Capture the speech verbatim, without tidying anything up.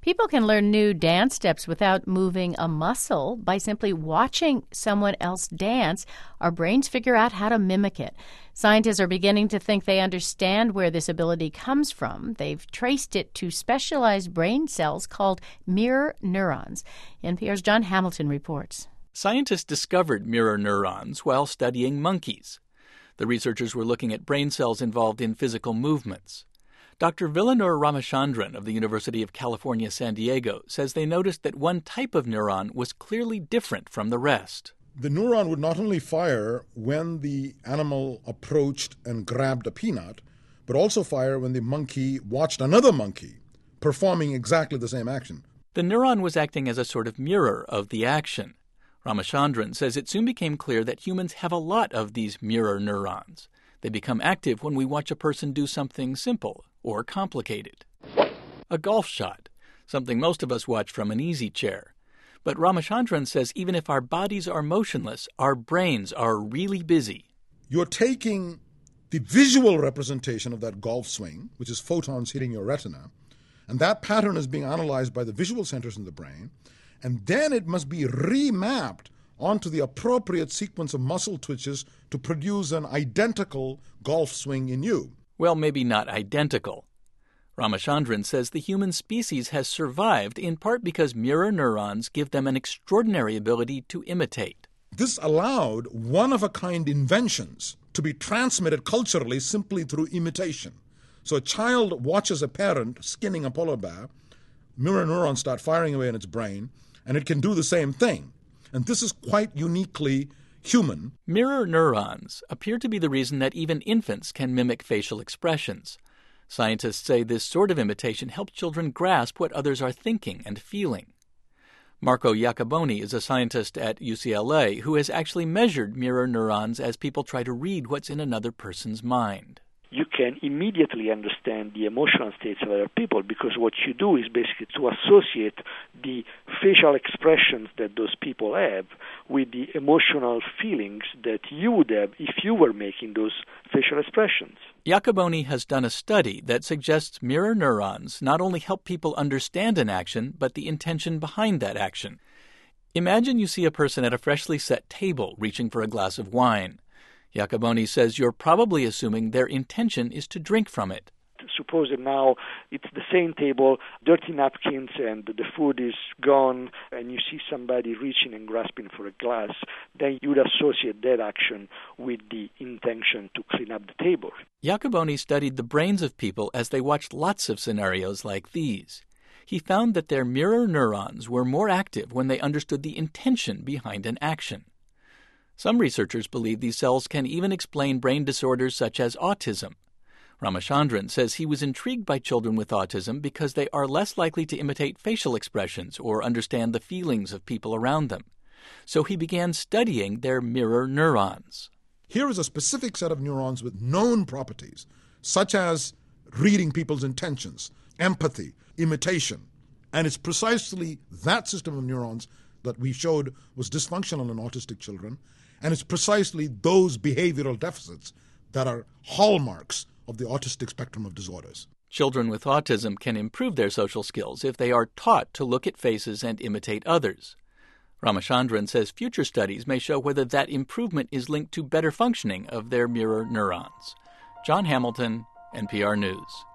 People can learn new dance steps without moving a muscle. By simply watching someone else dance, our brains figure out how to mimic it. Scientists are beginning to think they understand where this ability comes from. They've traced it to specialized brain cells called mirror neurons. N P R's Jon Hamilton reports. Scientists discovered mirror neurons while studying monkeys. The researchers were looking at brain cells involved in physical movements. Doctor Vilanur Ramachandran of the University of California, San Diego, says they noticed that one type of neuron was clearly different from the rest. The neuron would not only fire when the animal approached and grabbed a peanut, but also fire when the monkey watched another monkey performing exactly the same action. The neuron was acting as a sort of mirror of the action. Ramachandran says it soon became clear that humans have a lot of these mirror neurons. They become active when we watch a person do something simple or complicated. A golf shot, something most of us watch from an easy chair. But Ramachandran says even if our bodies are motionless, our brains are really busy. You're taking the visual representation of that golf swing, which is photons hitting your retina, and that pattern is being analyzed by the visual centers in the brain, and then it must be remapped onto the appropriate sequence of muscle twitches to produce an identical golf swing in you. Well, maybe not identical. Ramachandran says the human species has survived in part because mirror neurons give them an extraordinary ability to imitate. This allowed one-of-a-kind inventions to be transmitted culturally simply through imitation. So a child watches a parent skinning a polar bear, mirror neurons start firing away in its brain, and it can do the same thing. And this is quite uniquely human. Mirror neurons appear to be the reason that even infants can mimic facial expressions. Scientists say this sort of imitation helps children grasp what others are thinking and feeling. Marco Iacoboni is a scientist at U C L A who has actually measured mirror neurons as people try to read what's in another person's mind. You can immediately understand the emotional states of other people because what you do is basically to associate the facial expressions that those people have with the emotional feelings that you would have if you were making those facial expressions. Iacoboni has done a study that suggests mirror neurons not only help people understand an action, but the intention behind that action. Imagine you see a person at a freshly set table reaching for a glass of wine. Iacoboni says you're probably assuming their intention is to drink from it. Suppose that now it's the same table, dirty napkins, and the food is gone, and you see somebody reaching and grasping for a glass, then you would associate that action with the intention to clean up the table. Iacoboni studied the brains of people as they watched lots of scenarios like these. He found that their mirror neurons were more active when they understood the intention behind an action. Some researchers believe these cells can even explain brain disorders such as autism. Ramachandran says he was intrigued by children with autism because they are less likely to imitate facial expressions or understand the feelings of people around them. So he began studying their mirror neurons. Here is a specific set of neurons with known properties, such as reading people's intentions, empathy, imitation. And it's precisely that system of neurons that we showed was dysfunctional in autistic children. And it's precisely those behavioral deficits that are hallmarks of the autistic spectrum of disorders. Children with autism can improve their social skills if they are taught to look at faces and imitate others. Ramachandran says future studies may show whether that improvement is linked to better functioning of their mirror neurons. Jon Hamilton, N P R News.